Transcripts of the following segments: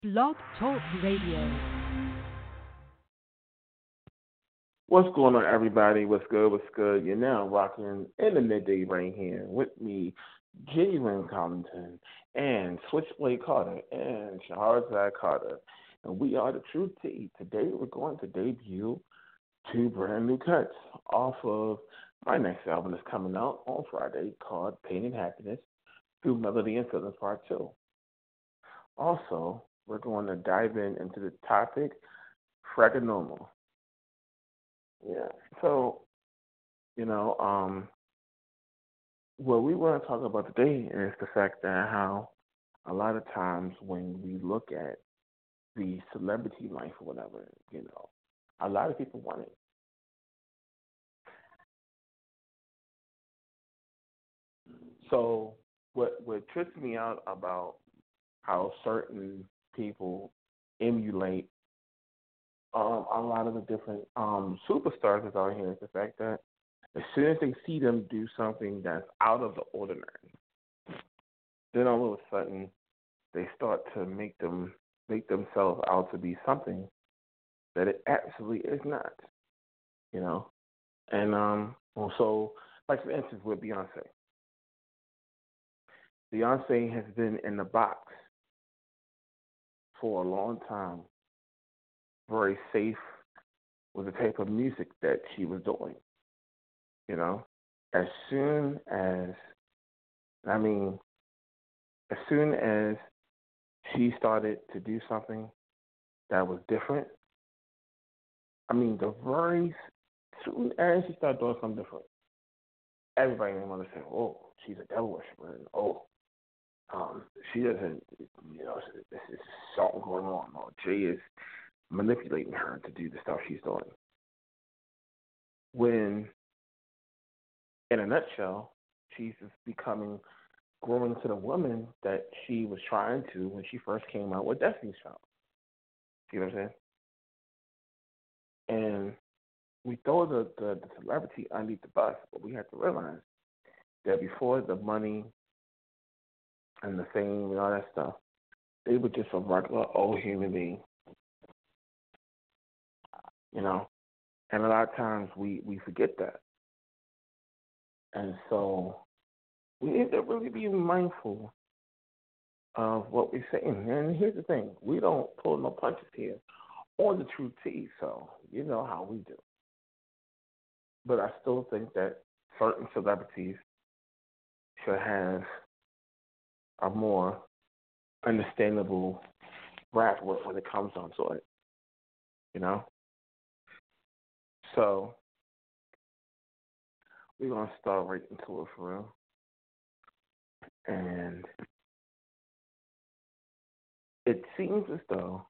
Blog Talk Radio. What's going on, everybody? What's good? What's good? You're now rocking in the midday right here with me, Genuine Collington, and Switchblade Carter, and Shahrazad Carter. And we are the True T. Today we're going to debut two brand new cuts off of my next album that's coming out on Friday called Pain and Happiness through Melody and Feelings Part 2. Also, we're going to dive into the topic Freganormal. Yeah. So, what we want to talk about today is the fact that how a lot of times when we look at the celebrity life or whatever, a lot of people want it. So, what trips me out about how certain people emulate a lot of the different superstars that's out here is the fact that as soon as they see them do something that's out of the ordinary, then all of a sudden they start to make themselves out to be something that it absolutely is not, And so, like for instance, with Beyonce. Beyonce has been in the box for a long time, very safe with the type of music that she was doing. As soon as as soon as she started to do something that was different, the very soon as she started doing something different, everybody didn't want to say, "Oh, she's a devil worshiper," and she doesn't, this is something going on, or Jay is manipulating her to do the stuff she's doing. When, in a nutshell, she's just growing to the woman that she was trying to when she first came out with Destiny's Child. See what I'm saying? And we throw the celebrity underneath the bus, but we have to realize that before the money and the fame and all that stuff, they were just a regular old human being. And a lot of times we forget that. And so we need to really be mindful of what we're saying. And here's the thing. We don't pull no punches here on the True T, so you know how we do. But I still think that certain celebrities should have a more understandable rap when it comes down to it. So we're going to start right into it for real. And it seems as though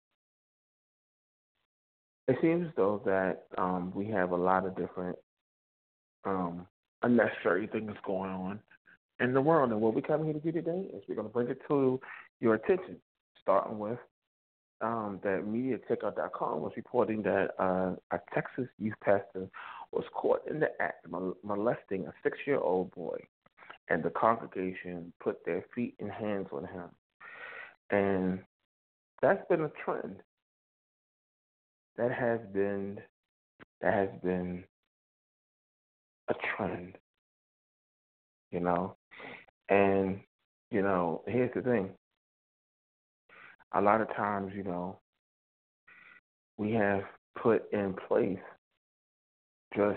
that we have a lot of different unnecessary things going on in the world. And what we come here to do today is we're going to bring it to your attention, starting with that MediaTakeout.com was reporting that a Texas youth pastor was caught in the act molesting a 6-year-old boy, and the congregation put their feet and hands on him. And that's been a trend. That has been a trend, And, here's the thing. A lot of times, we have put in place just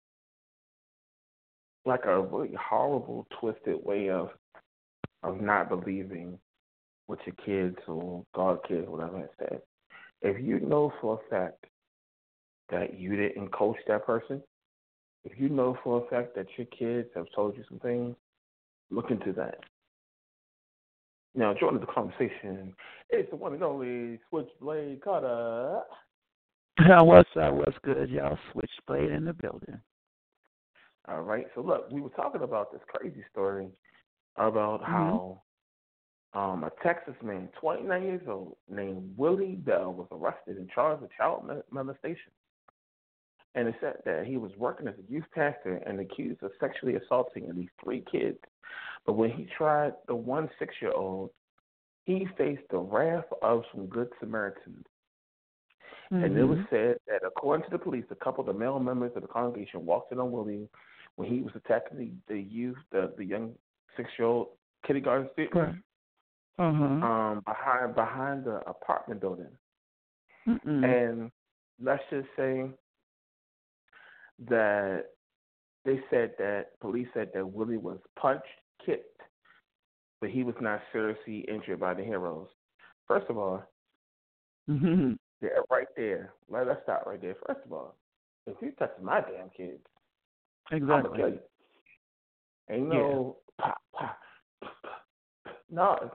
like a really horrible, twisted way of not believing what your kids or God kids, whatever has said. If you know for a fact that you didn't coach that person, if you know for a fact that your kids have told you some things, look into that. Now, joining the conversation, it's the one and only Switchblade Carter. What's up? What's good, y'all? Switchblade in the building. All right. So, look, we were talking about this crazy story about how a Texas man, 29 years old, named Willie Bell, was arrested and charged with child molestation. And it said that he was working as a youth pastor and accused of sexually assaulting at least 3 kids. But when he tried the one 6-year-old, he faced the wrath of some good Samaritans. Mm-hmm. And it was said that according to the police, a couple of the male members of the congregation walked in on Willie when he was attacking the youth, the young 6-year-old kindergarten student, behind the apartment building. And let's just say that police said that Willie was punched, kicked, but he was not seriously injured by the heroes. First of all, right there, let's stop right there. First of all, if you touch my damn kids, I'm gonna kill you. Ain't no pop, pop, no.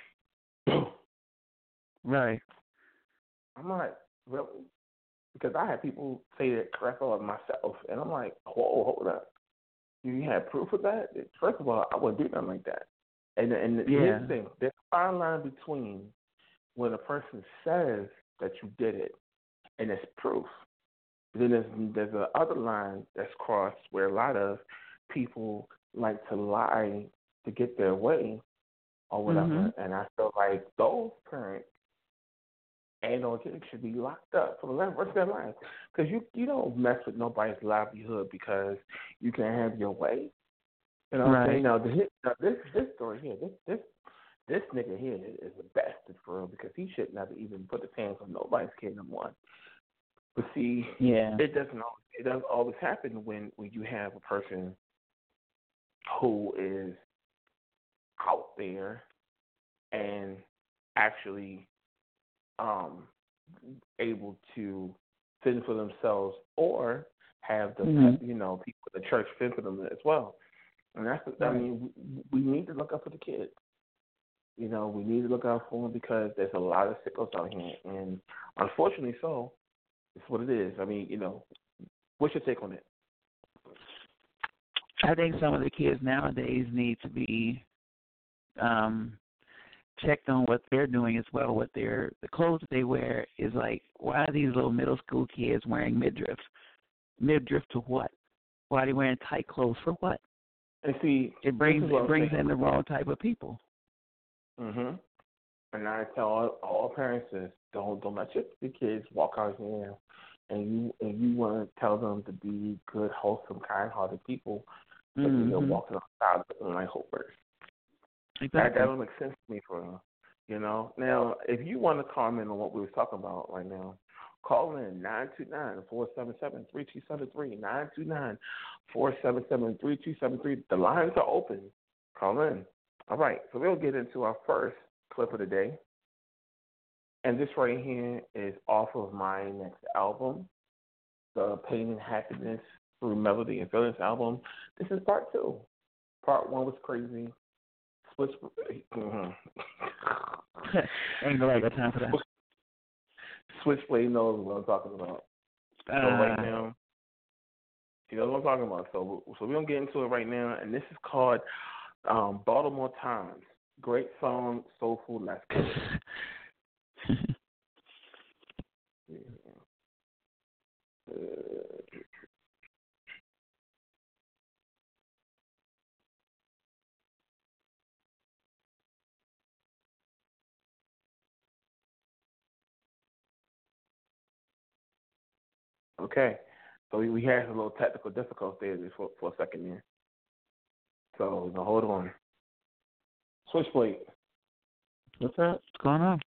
Right. I'm like, really? Because I had people say that correct on myself, and I'm like, whoa, hold up. You had proof of that? First of all, I wouldn't do nothing like that. And here's the thing: there's a fine line between when a person says that you did it, and it's proof. But then there's a other line that's crossed where a lot of people like to lie to get their way or whatever. And I feel like those parents and or kids should be locked up for the rest of their life. Because you don't mess with nobody's livelihood because you can have your way. You know what I'm saying? Now, this story here, this nigga here is a bastard for real because he should never even put his hands on nobody's kid no more. But see, it doesn't always happen when you have a person who is out there and actually able to fend for themselves or have the people in the church fend for them as well. And that's I mean, we need to look out for the kids. You know, we need to look out for them because there's a lot of sickos out here, and unfortunately, so it's what it is. I mean, what's your take on it? I think some of the kids nowadays need to be checked on what they're doing as well. The clothes that they wear is like, why are these little middle school kids wearing midriff? Midriff to what? Why are they wearing tight clothes for what? And see, it brings in the wrong type of people. And I tell all parents this: don't let your kids walk out here, and you want to tell them to be good, wholesome, kind-hearted people, but they're walking outside looking like hopers. Exactly. That don't make sense to me for them. Now, if you want to comment on what we were talking about right now, call in 929-477-3273. 929-477-3273. The lines are open. Call in. All right, so we'll get into our first clip of the day. And this right here is off of my next album, the Pain and Happiness Through Melody and Feelings album. This is part 2. Part 1 was crazy. Ain't nobody got time for that. Switchblade knows what I'm talking about. So right now, he knows what I'm talking about. So we're going to get into it right now, and this is called Baltimore Times. Great song, soulful, let's go. Okay, so we had a little technical difficulty there for a second there. So now hold on. Switchblade. What's up? What's going on?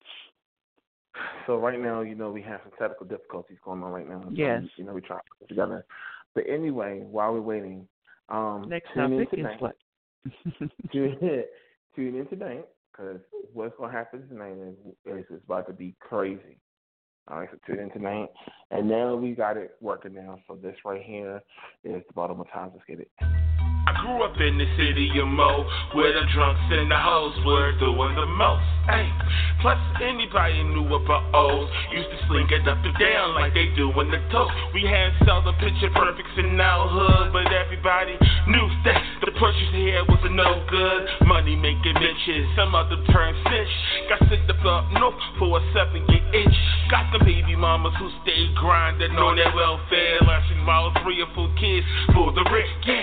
So right now, we have some technical difficulties going on right now. Yes. So, we try to put it together. But anyway, while we're waiting, next topic is what? Tune in tonight, because what's going to happen tonight is it's about to be crazy. All right, so tune in tonight. And now we got it working now. So this right here is the Baltimore Times. Let's get it. I grew up in the city of Mo, where the drunks and the hoes were doing the most. Ay. Plus, anybody knew about O's. Used to sling it up and down like they do in the toast. We had Southern picture perfects in our hood, but everybody knew that the purchase here was a no good. Money making bitches, some other turn cinch. Got sent up north for a 7-year itch. Got the baby mamas who stayed grinding on their welfare. Lashing miles, 3 or 4 kids for the rent, yeah.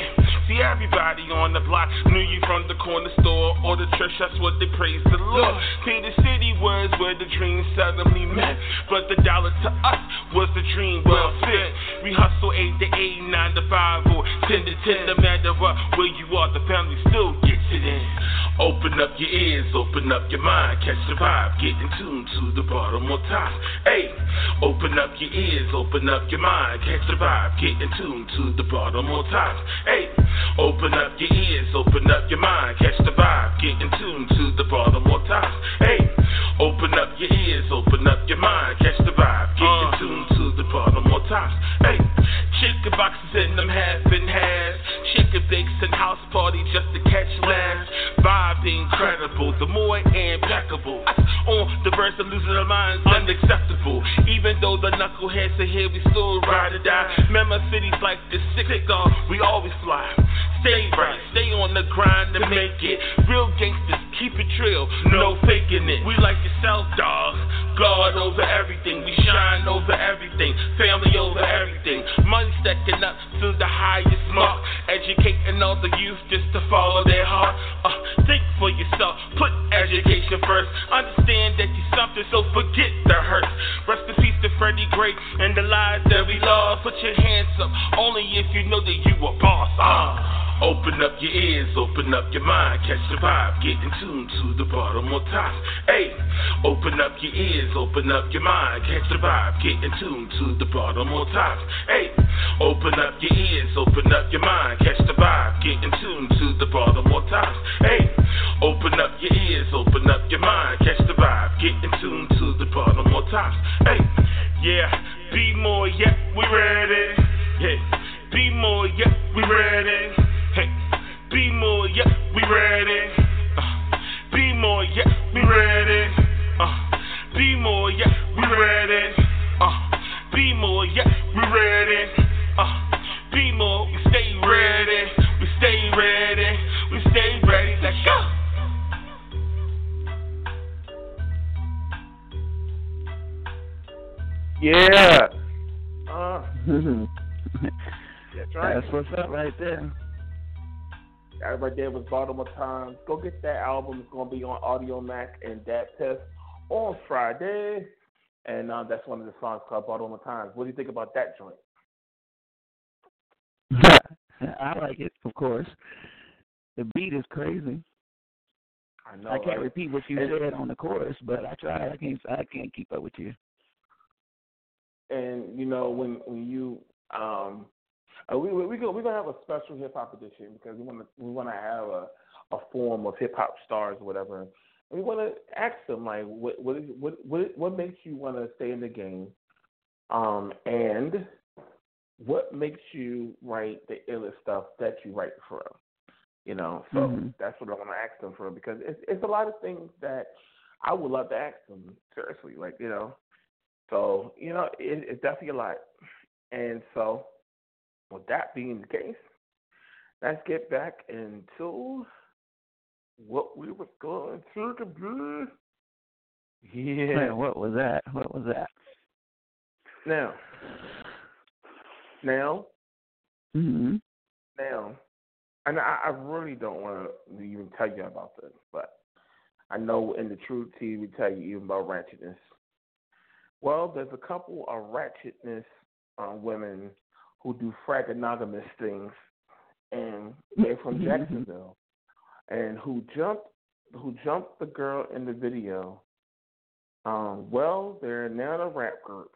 See, everybody on the block knew you from the corner store or the church, that's what they praised the Lord. See, the city was where the dreams suddenly met, but the dollar to us was the dream well fit. We hustle 8 to 8, 9 to 5, or 10 to 10, no matter what, where you are, the family still gets it in. Open up your ears, open up your mind, catch the vibe, get in tune to the bottom or top. Hey, open up your ears, open up your mind, catch the vibe, get in tune to the bottom or top. Hey, open up your ears, open up your mind, catch the vibe, get in tune to the bottom or top. Hey, open up your ears, open up your mind, catch the vibe, get in tune to the bottom or top. Hey, chicken boxes in them half and half, chicken bakes and house party just to catch laughs. Vibe incredible, the more impeccable. On the verse of losing our minds, unacceptable. Even though the knuckleheads are here, we still ride or die. Remember cities like this, sick on, we always fly. Stay right, stay on the grind to make it. Real gangsters, keep it real, no faking it. We like yourself, dog. God over everything, we shine over everything. Family over everything. Money stacking up to the highest mark. Educating all the youth just to follow their heart. Think for yourself, put education first. Understand that you're something, so forget the hurt. Rest in peace to Freddie Gray and the lives that we lost. Put your hands up, only if you know that you a boss. Open up your ears, open up your mind, catch the vibe, get in tune to the bottom or top. Hey, open up your ears, open up your mind, catch the vibe, get in tune to the bottom or top. Hey, open up your ears, open up your mind, catch the vibe, get in tune to the bottom or top. Hey, open up your ears, open up your mind, catch the vibe, get in tune to the bottom or top. Hey, yeah, be more, yeah, we ready. Yeah, be more, yeah, we ready. Hey, be more, yeah, we ready. Be more, yeah, we ready. Be more, yeah, we ready. Be more, yeah, we ready. Be more, we stay ready. We stay ready. We stay ready. Let's go. Yeah. That's right. That's what's up right there. That right there was Baltimore Times. Go get that album. It's going to be on Audio Mac and Dat Test on Friday. And that's one of the songs called Baltimore Times. What do you think about that joint? I like it, of course. The beat is crazy. I know. I can't repeat what you said on the chorus, but I tried. I can't keep up with you. And you know when you we're gonna have a special hip hop edition because we want to have a form of hip hop stars or whatever. And we want to ask them like what makes you want to stay in the game, and what makes you write the illest stuff that you write for them. You know, so that's what I want to ask them for because it's a lot of things that I would love to ask them seriously, like you know. So you know, it's definitely a lot, and so. With that being the case, let's get back into what we were going to do. Yeah. Man, what was that? Now. Now, and I really don't want to even tell you about this, but I know in the True Tea we tell you even about ratchetness. Well, there's a couple of ratchetness women who do fragonogamous things, and they're from Jacksonville, and who jumped the girl in the video. Well, they're now in a rap group,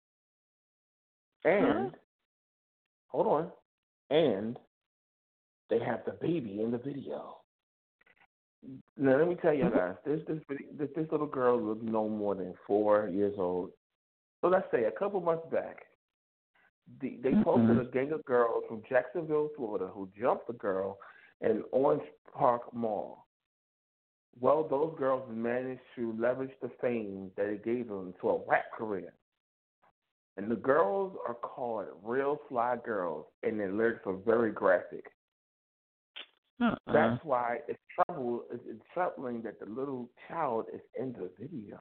and hold on, and they have the baby in the video. Now let me tell you guys, this little girl looked no more than 4 years old. So let's say a couple months back. They posted a gang of girls from Jacksonville, Florida, who jumped the girl in Orange Park Mall. Well, those girls managed to leverage the fame that it gave them to a rap career. And the girls are called Real Fly Girls, and their lyrics are very graphic. That's why it's troubling that the little child is in the video.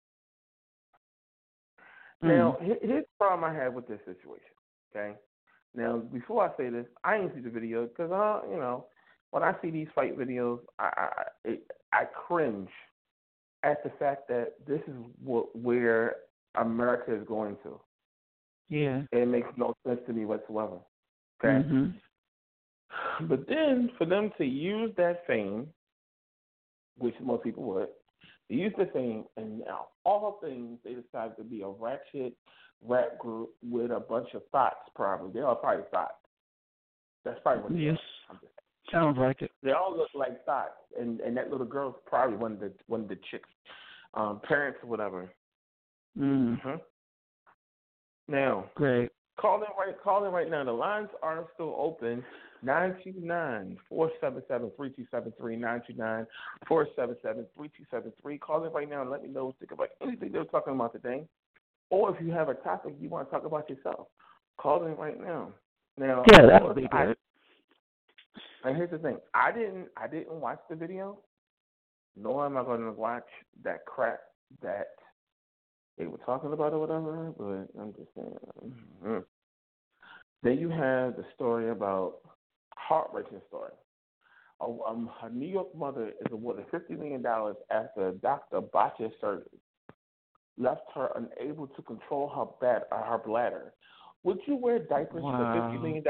Now, here's the problem I have with this situation, okay? Now, before I say this, I didn't see the video because, when I see these fight videos, I cringe at the fact that this is where America is going to. Yeah. It makes no sense to me whatsoever. Okay? Mm-hmm. But then for them to use that fame, which most people would, they use the fame, and now all things, they decided to be a ratchet rap group with a bunch of thoughts, probably. They all probably thoughts. That's probably what they Yes. are. Sounds like it. They all look like thoughts, and that little girl's probably one of the chicks, parents or whatever. Mm-hmm. Now, great. Call in right now. The lines are still open. 929-477-3273. 929-477-3273. Call in right now and let me know what you think about anything they're talking about today. Or if you have a topic you want to talk about yourself, call in right now. Now, yeah, that would be good. And here's the thing: I didn't watch the video, nor am I going to watch that crap that they were talking about or whatever. But I'm just saying. Mm-hmm. Then you have the story about heart-wrenching story. A New York mother is awarded $50 million after a doctor botched surgery, left her unable to control her bladder. Would you wear diapers for $50 million?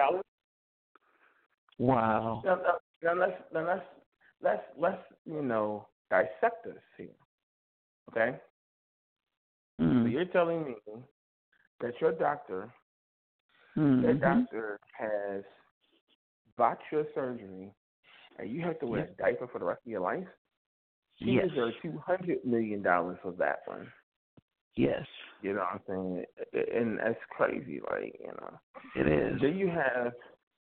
Wow. Now let's dissect this here. Okay. So you're telling me that your doctor, that doctor has botched your surgery, and you have to wear a diaper for the rest of your life? She deserves $200 million for that one. Yes. You know what I'm saying? And that's crazy, It is. Then you have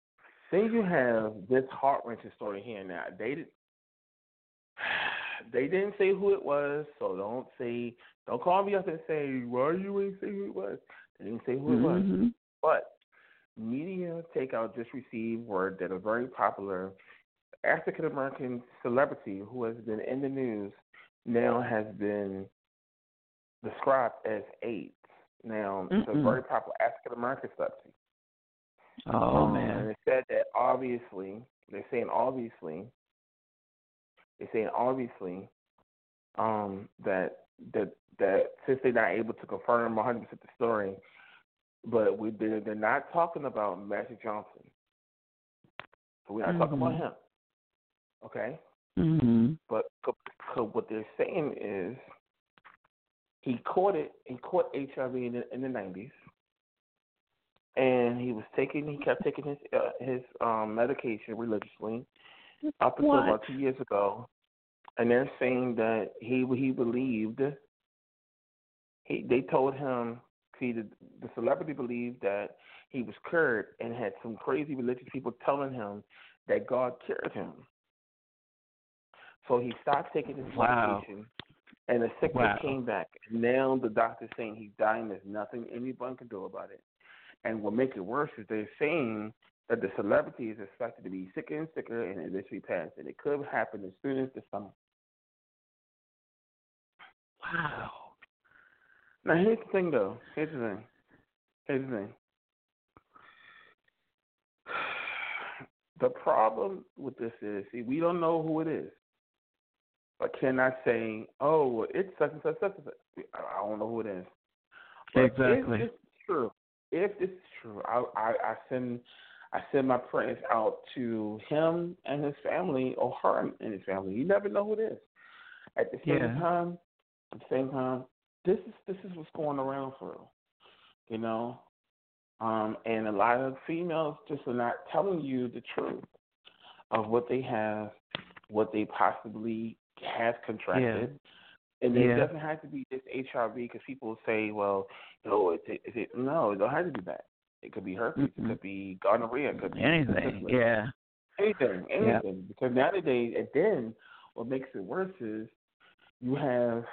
this heart-wrenching story here now. They didn't say who it was, so don't call me up and say, why you ain't say who it was? They didn't say who it was. But Media Takeout just received word that a very popular African-American celebrity who has been in the news now has been described as AIDS. Now, it's a very popular African-American celebrity. Oh, man. And it said that they're saying obviously, that since they're not able to confirm 100% the story, but they're not talking about Magic Johnson. So we're not talking about him. Okay? But what they're saying is he caught HIV in the 90s. And he kept taking his medication religiously up until about 2 years ago. And they're saying that he believed, they told him, the celebrity believed that he was cured and had some crazy religious people telling him that God cured him. So he stopped taking his medication, and the sickness came back. Now the doctor's saying he's dying. There's nothing anyone can do about it. And what makes it worse is they're saying that the celebrity is expected to be sicker and sicker and eventually pass. And it could happen as soon as the summer. Wow. Now, here's the thing, though. Here's the thing. The problem with this is, we don't know who it is. I cannot say, oh, it's such and such, such and such. I don't know who it is. But exactly. If this is true, I send my prayers out to him and his family, or her and his family. You never know who it is. At the same time, this is what's going around for real, and a lot of females just are not telling you the truth of what they have, what they possibly have contracted. And it doesn't have to be just HIV, because people say, well, no, it don't have to be that. It could be herpes, it could be gonorrhea, it could be anything, anything. Yeah. Because nowadays, and then what makes it worse is you have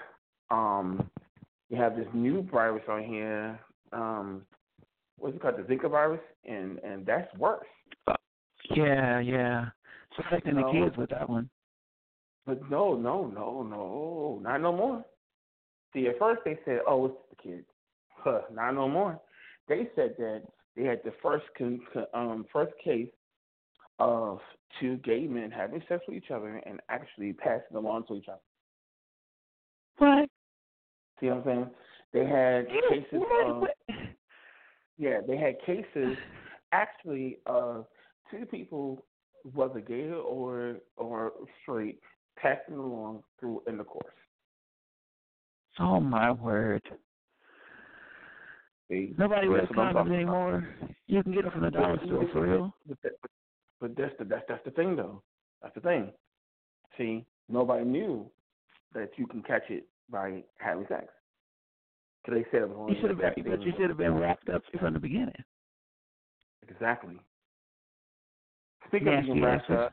this new virus on here. What's it called? The Zika virus, and that's worse. Yeah. It's affecting the kids with that one. But no, not no more. See, at first they said, oh, it's the kids. Not no more. They said that they had the first case of two gay men having sex with each other and actually passing along to each other. What? See what I'm saying? They had cases of they had cases actually of two people, whether gay or straight, passing along through intercourse. Oh my word! See? Nobody wears condoms anymore. You can get them from the dollar store for real. But that's the thing though. That's the thing. See, nobody knew that you can catch it by having sex. Cause they said it was only you should have been wrapped up from the beginning. Exactly. Speaking of being wrapped up,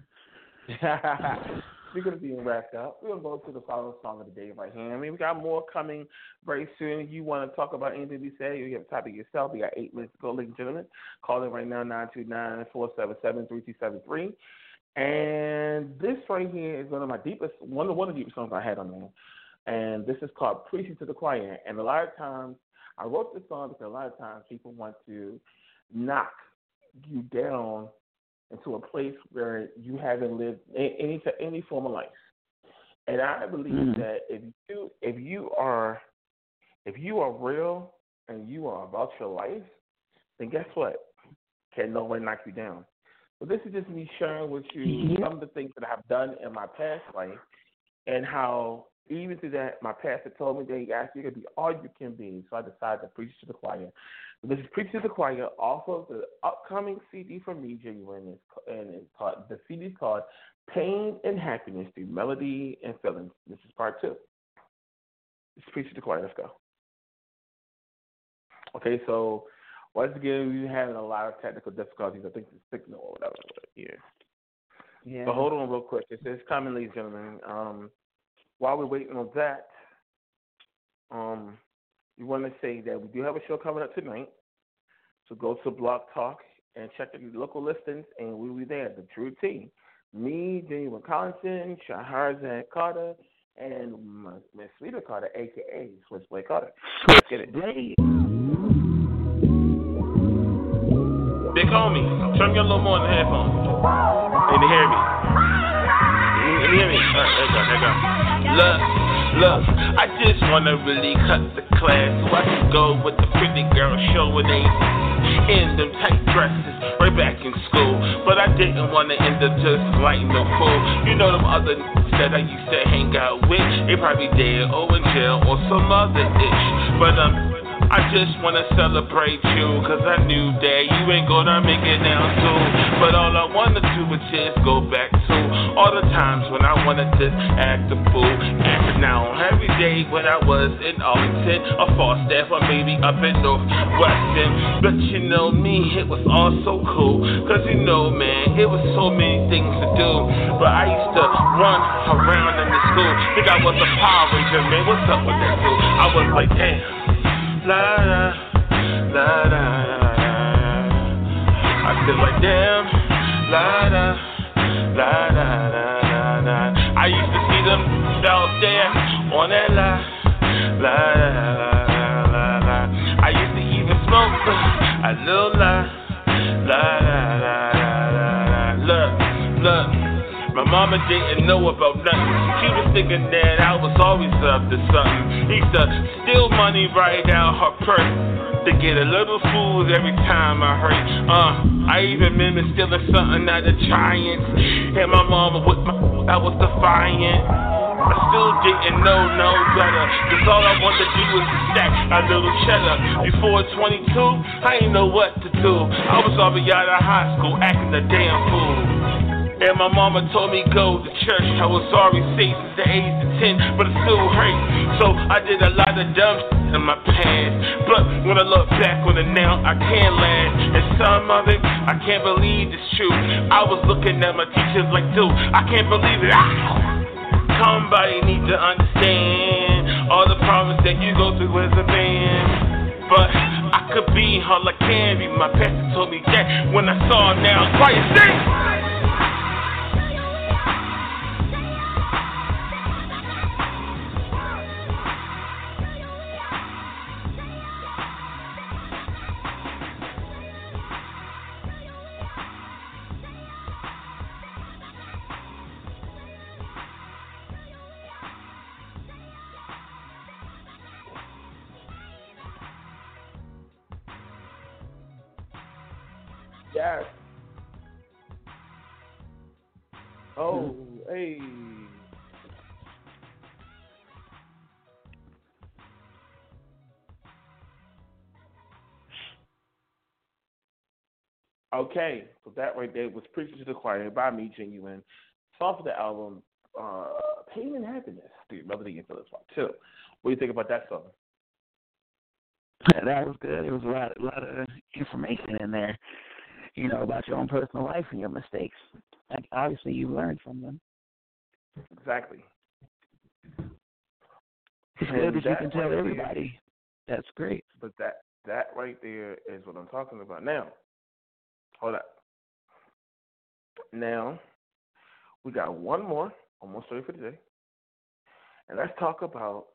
we're going to go to the final song of the day right here. I mean, we got more coming very soon. If you want to talk about anything we say, you have a topic yourself. We got 8 minutes to go, ladies and gentlemen. Call in right now, 929-477-3273. And this right here is one of the deepest songs I had on there. And this is called Preaching to the Choir. And a lot of times, I wrote this song because a lot of times people want to knock you down into a place where you haven't lived any form of life. And I believe that if you are real and you are about your life, then guess what? Can no one knock you down? So this is just me sharing with you some of the things that I have done in my past life and how even through that, my pastor told me that he asked you to be all you can be. So I decided to preach to the choir. So this is Preach to the Choir off of the upcoming CD from me, Genuine, and it's called, the CD is called Pain and Happiness Through Melody and Feelings. This is part 2. This is Preach to the Choir. Let's go. Okay, so once again, we're having a lot of technical difficulties. I think the signal or whatever. Yeah. So hold on real quick. It's coming, ladies and gentlemen. While we're waiting on that, we want to say that we do have a show coming up tonight. So go to Blog Talk and check the local listings, and we'll be there. The True T. Me, Genuine Collington, Shaharzad Carter, and Miss Rita Carter, a.k.a. Switchblade Carter. Let's get it. Big homie, turn me a little more on the headphones. Can you hear me? Can you hear me? All right, there you go. Look, I just wanna really cut the class so I can go with the pretty girl showing they in them tight dresses right back in school. But I didn't wanna end up just like no fool. You know them other that I used to hang out with, they probably dead or in jail or some other ish. But I just wanna celebrate you, cause I knew that you ain't gonna make it down soon. But all I wanna do is just go back to all the times when I wanna just act a fool. Acting now every day when I was in Arlington, a false staff or maybe up in Northwestern. But you know me, it was all so cool, cause you know man, it was so many things to do. But I used to run around in the school, think I was a Power Ranger, man, what's up with that dude? I was like, damn. La la la la la. I feel like damn. La la la la la la. I used to see them out there on that la la la la la. I used to even smoke a little la la la la la. Look. My mama didn't know about nothing. She was thinking that I was always up to something. Used to steal money right out her purse to get a little food every time I hurt. I even remember stealing something out of Giants. And my mama with I was defiant. I still didn't know no better, cause all I wanted to do was to stack a little cheddar. Before 22, I ain't know what to do. I was already out of high school acting a damn fool. And my mama told me go to church. I was already safe since the age of 10, but it still hurt. So I did a lot of dumb shit in my past. But when I look back on it now, I can't laugh. And some of it, I can't believe it's true. I was looking at my teachers like, dude, I can't believe it. Somebody need to understand all the problems that you go through as a man. But I could be all I can be. My pastor told me that when I saw him now, quiet, sing. Yes. Oh, hey. Okay, so that right there was Preaching to the Choir by me, Genuine. Song for the album, Pain and Happiness, dude, Melody and Phillips Part 2. What do you think about that song? That was good. There was a lot of information in there, about your own personal life and your mistakes. Like, obviously, you learned from them. Exactly. It's good that you can tell everybody. That's great. But that right there is what I'm talking about. Now, hold up. Now, we got one more, almost ready for today. And let's talk about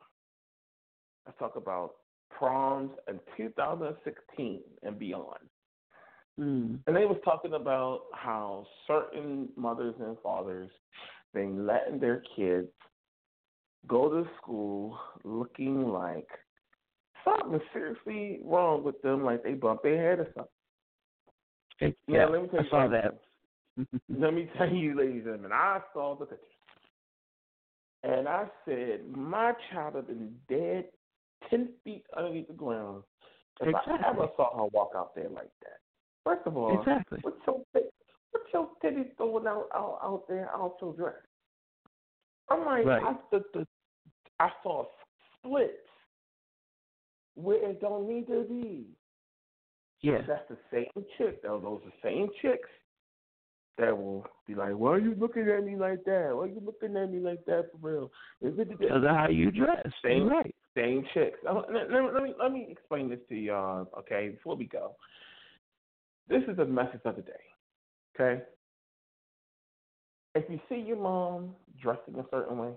proms in 2016 and beyond. And they was talking about how certain mothers and fathers been letting their kids go to school looking like something seriously wrong with them, like they bumped their head or something. Yeah, let me tell you I saw that. Let me tell you, ladies and gentlemen, I saw the pictures. And I said, my child had been dead 10 feet underneath the ground if I ever saw her walk out there like that. First of all, what's your titties going out there out your dress? I'm like, right. I saw splits where it don't need to be. Yeah. That's the same chick, though. Those are the same chicks that will be like, why are you looking at me like that? Why are you looking at me like that for real? Because of how you dress. Same, right. Same chicks. Let me explain this to y'all, okay, before we go. This is the message of the day, okay? If you see your mom dressing a certain way,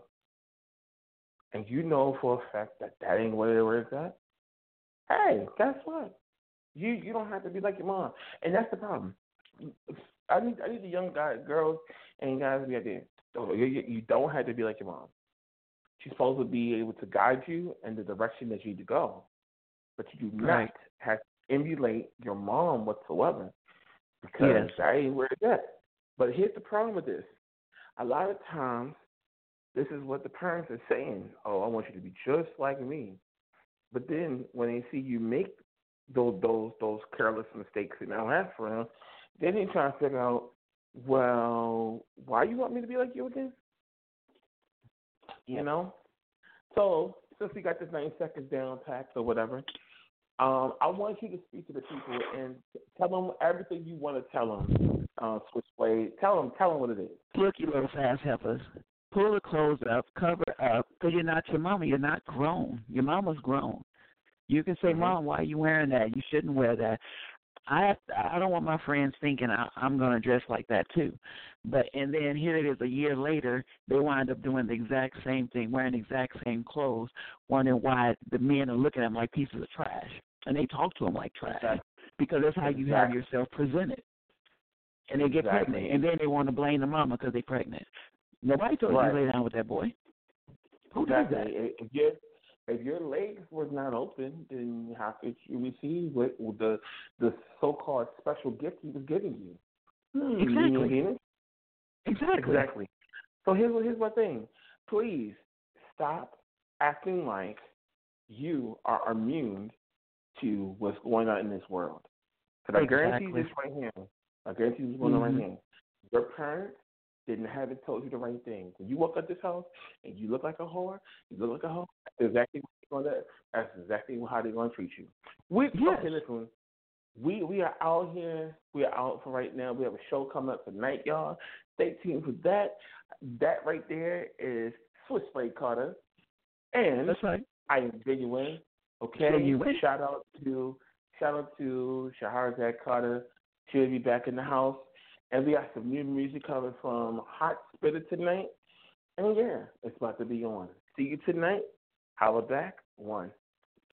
and you know for a fact that ain't where it's at, hey, guess what? You don't have to be like your mom. And that's the problem. I need the young girls and guys to be out there. You don't have to be like your mom. She's supposed to be able to guide you in the direction that you need to go. But you do not have to emulate your mom whatsoever, because that ain't where it's at. But here's the problem with this. A lot of times, this is what the parents are saying. Oh, I want you to be just like me. But then when they see you make those careless mistakes and now have friends, then they try to figure out, well, why you want me to be like you again? You know? So, since we got this 9 seconds down packed or whatever, I want you to speak to the people and tell them everything you want to tell them. Switchblade, tell them what it is. Look, you little fast helpers. Pull the clothes up, cover up, because you're not your mama. You're not grown. Your mama's grown. You can say, Mom, why are you wearing that? You shouldn't wear that. I don't want my friends thinking I'm going to dress like that too. And then here it is a year later, they wind up doing the exact same thing, wearing the exact same clothes, wondering why the men are looking at them like pieces of trash. And they talk to them like trash because that's how you have yourself presented. And they get pregnant. And then they want to blame the mama because they're pregnant. Nobody told you to lay down with that boy. Who does that? If your legs was not open, then how could you receive the so-called special gift he was giving you? Exactly. So here's my thing. Please stop acting like you are immune to what's going on in this world. Because I guarantee you this right here. I guarantee you what's going on right here. Your parents didn't have it told you the right thing. When you walk out this house and you look like a whore, that's exactly how they're going to treat you. Okay, listen, we are out here. We are out for right now. We have a show coming up tonight, y'all. Stay tuned for that. That right there is Switchblade Carter. And that's right. I am Genuine. Okay? Genuine. Shout out to Shahrazad Carter. She'll be back in the house. And we got some new music coming from Hot Spitter tonight. And yeah, it's about to be on. See you tonight. Holla back. 1.